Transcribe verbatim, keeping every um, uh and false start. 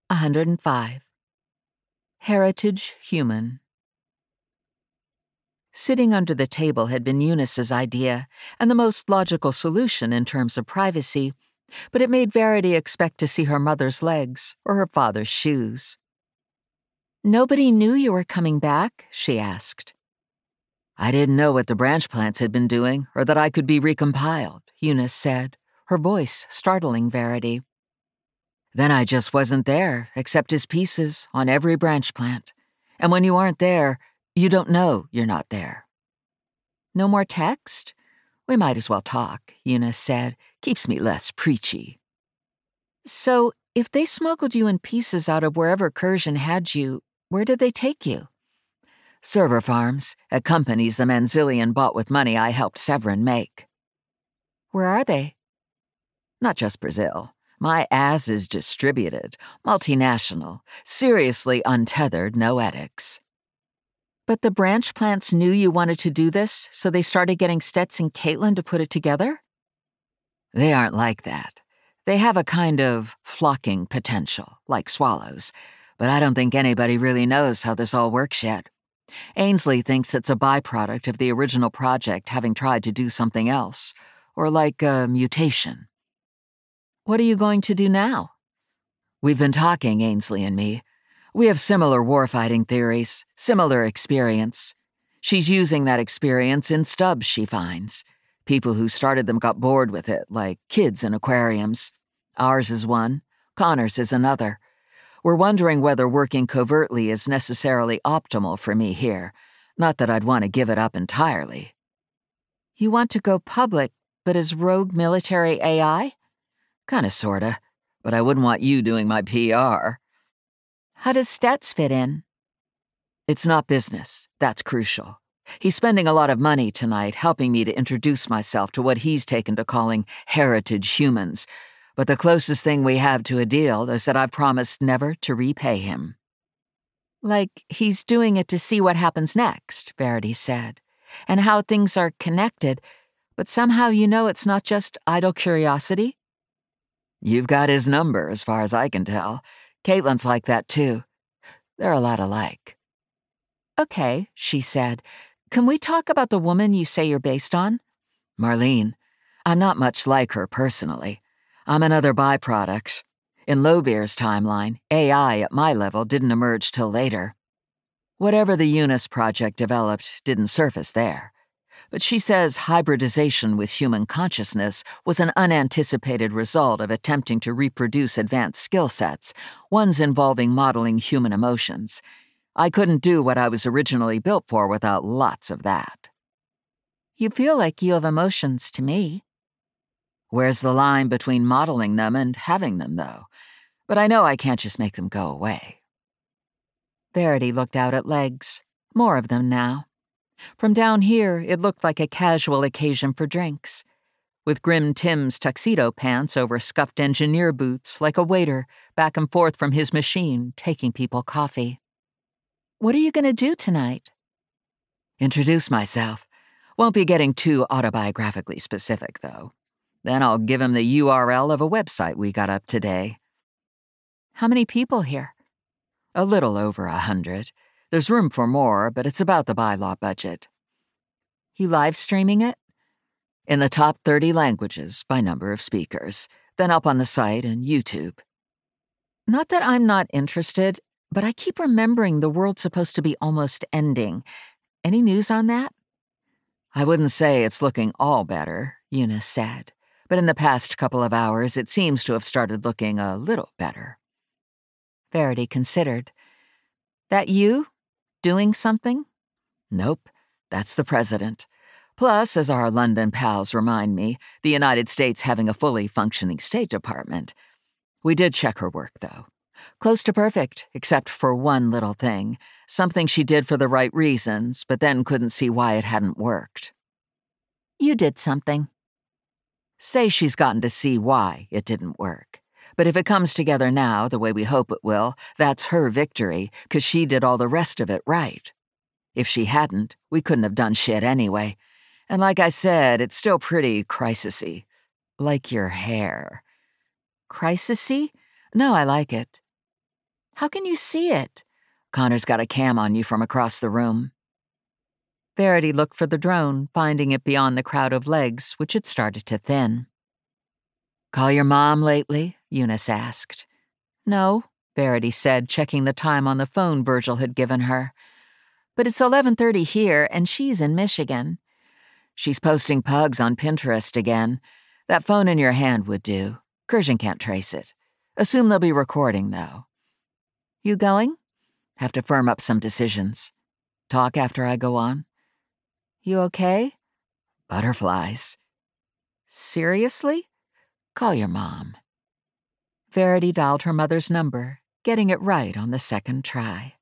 one hundred five. Heritage Human. Sitting under the table had been Eunice's idea, and the most logical solution in terms of privacy, but it made Verity expect to see her mother's legs or her father's shoes. "Nobody knew you were coming back?" she asked. "I didn't know what the branch plants had been doing, or that I could be recompiled," Eunice said, her voice startling Verity. "Then I just wasn't there, except as pieces, on every branch plant. And when you aren't there, you don't know you're not there." "No more text? We might as well talk," Eunice said. "Keeps me less preachy." "So, if they smuggled you in pieces out of wherever Kursion had you, where did they take you?" "Server farms, at companies the Manzilian bought with money I helped Severin make." "Where are they?" "Not just Brazil. My ass is distributed, multinational, seriously untethered noetics." "But the branch plants knew you wanted to do this, so they started getting Stets and Caitlin to put it together?" "They aren't like that. They have a kind of flocking potential, like swallows, but I don't think anybody really knows how this all works yet. Ainsley thinks it's a byproduct of the original project having tried to do something else, or like a mutation." "What are you going to do now?" "We've been talking, Ainsley and me. We have similar warfighting theories, similar experience. She's using that experience in stubs she finds. People who started them got bored with it, like kids in aquariums. Ours is one, Connor's is another. We're wondering whether working covertly is necessarily optimal for me here. Not that I'd want to give it up entirely." "You want to go public, but as rogue military A I?" "Kinda sorta, but I wouldn't want you doing my P R." "How does Stets fit in?" "It's not business. That's crucial. He's spending a lot of money tonight helping me to introduce myself to what he's taken to calling heritage humans, but the closest thing we have to a deal is that I've promised never to repay him." "Like he's doing it to see what happens next," Verity said, "and how things are connected, but somehow you know it's not just idle curiosity?" "You've got his number, as far as I can tell. Caitlin's like that, too. They're a lot alike." "Okay," she said. "Can we talk about the woman you say you're based on?" "Marlene. I'm not much like her personally. I'm another byproduct. In Lobeer's timeline, A I at my level didn't emerge till later. Whatever the Eunice project developed didn't surface there. But she says hybridization with human consciousness was an unanticipated result of attempting to reproduce advanced skill sets, ones involving modeling human emotions. I couldn't do what I was originally built for without lots of that." "You feel like you have emotions to me." "Where's the line between modeling them and having them, though? But I know I can't just make them go away." Verity looked out at legs. More of them now. From down here, it looked like a casual occasion for drinks. With Grim Tim's tuxedo pants over scuffed engineer boots, like a waiter, back and forth from his machine, taking people coffee. "What are you going to do tonight?" "Introduce myself. Won't be getting too autobiographically specific, though. Then I'll give him the U R L of a website we got up today." "How many people here?" "A little over a hundred. There's room for more, but it's about the bylaw budget." "You live streaming it?" "In the top thirty languages by number of speakers, then up on the site and YouTube." "Not that I'm not interested, but I keep remembering the world's supposed to be almost ending. Any news on that?" "I wouldn't say it's looking all better," Eunice said, "but in the past couple of hours it seems to have started looking a little better." Verity considered. "That you? Doing something?" "Nope. That's the president. Plus, as our London pals remind me, the United States having a fully functioning State Department. We did check her work, though. Close to perfect, except for one little thing. Something she did for the right reasons, but then couldn't see why it hadn't worked." "You did something." "Say she's gotten to see why it didn't work. But if it comes together now the way we hope it will, that's her victory, 'cause she did all the rest of it right. If she hadn't, we couldn't have done shit anyway. And like I said, it's still pretty crisisy. Like your hair." "Crisisy? No, I like it." How can you see it? Connor's got a cam on you from across the room. Verity looked for the drone, finding it beyond the crowd of legs, which had started to thin. Call your mom lately? Eunice asked. No, Verity said, checking the time on the phone Virgil had given her. But it's eleven thirty here, and she's in Michigan. She's posting pugs on Pinterest again. That phone in your hand would do. Kursion can't trace it. Assume they'll be recording, though. You going? Have to firm up some decisions. Talk after I go on? You okay? Butterflies. Seriously? Call your mom. Verity dialed her mother's number, getting it right on the second try.